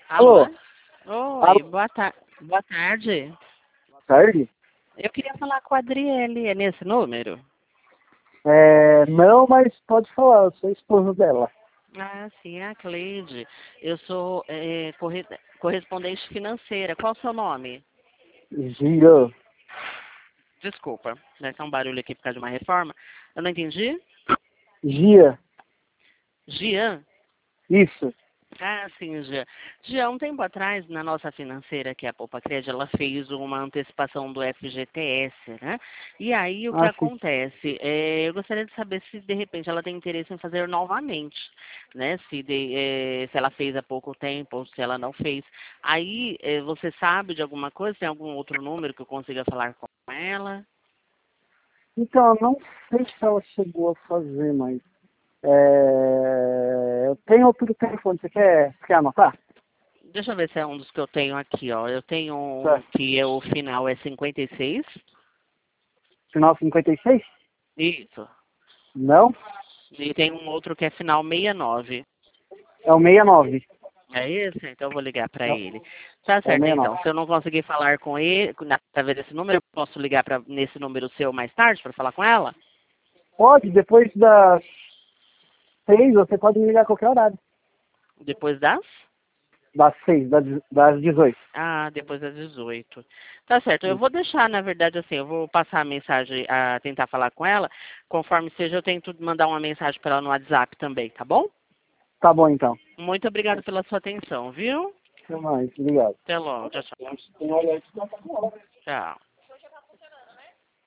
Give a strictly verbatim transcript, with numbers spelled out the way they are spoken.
Alô? Alô? Alô? Oi, boa, ta boa tarde. Boa tarde? Eu queria falar com a Adriele, é nesse número? É, não, mas pode falar, eu sou esposo dela. Ah, sim, é a Cleide. Eu sou é, corre correspondente financeira. Qual o seu nome? Gia. Desculpa, deve ter um barulho aqui por causa de uma reforma. Eu não entendi? Gia. Gian? Isso. Ah, sim, Jean. Jean, um tempo atrás, na nossa financeira, que é a Poupa Crédito, ela fez uma antecipação do F G T S, né? E aí, o que Ah, sim. acontece? É, eu gostaria de saber se, de repente, ela tem interesse em fazer novamente, né? Se, de, é, se ela fez há pouco tempo ou se ela não fez. Aí, é, você sabe de alguma coisa? Tem algum outro número que eu consiga falar com ela? Então, eu não sei se ela chegou a fazer, mas... É, eu tenho outro telefone, você quer, quer anotar? Deixa eu ver se é um dos que eu tenho aqui, ó. Eu tenho um Tá. que é, o final é cinquenta e seis. Final cinquenta e seis? Isso. Não? E tem um outro que é final sessenta e nove. É o sessenta e nove. É esse? Então eu vou ligar para É, ele. Tá é o certo, sessenta e então. nove. Se eu não conseguir falar com ele, através desse número, eu posso ligar pra, nesse número seu mais tarde para falar com ela? Pode, depois das seis, você pode me ligar a qualquer horário. Depois das? Das seis, das, das dezoito. Ah, depois das dezoito. Tá certo. Eu vou deixar, na verdade, assim, eu vou passar a mensagem, a tentar falar com ela. Conforme seja, eu tento mandar uma mensagem para ela no WhatsApp também, tá bom? Tá bom, então. Muito obrigado pela sua atenção, viu? Até mais, obrigado. Até logo. Tchau, tchau. Tchau.